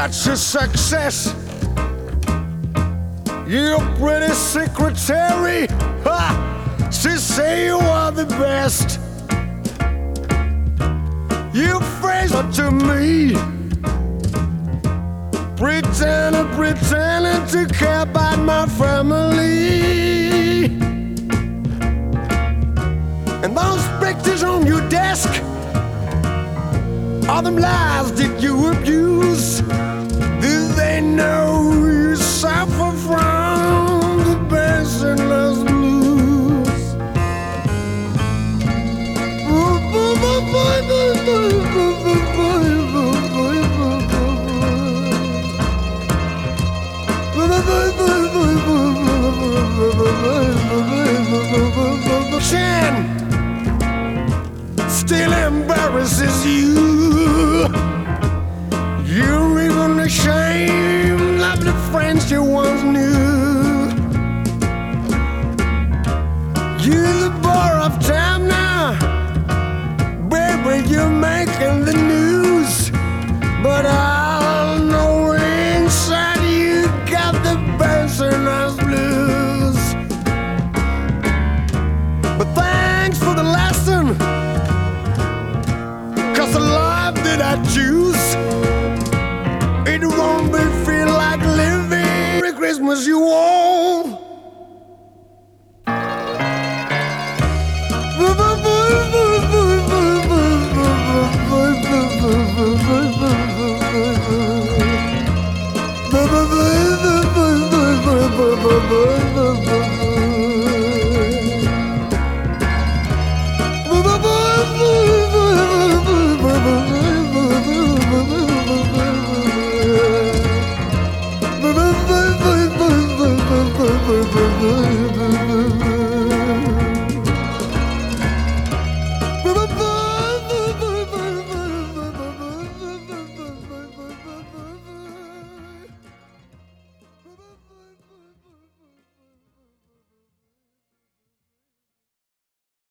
such a success. You're pretty secretary. Ha! She say you are the best. You phrase to me, pretending to care about my family. And those pictures on your desk, all them lies that you abuse, do they know you suffer from the passionless blues? Sin still embarrasses you. You're even ashamed of the friends you once knew. You're the bore of time now, baby, you're making the news. But I know inside you got the passionless blues. But thanks for the lesson, 'cause the life that I choose, it won't be feel like living. Merry Christmas, you all. Bye.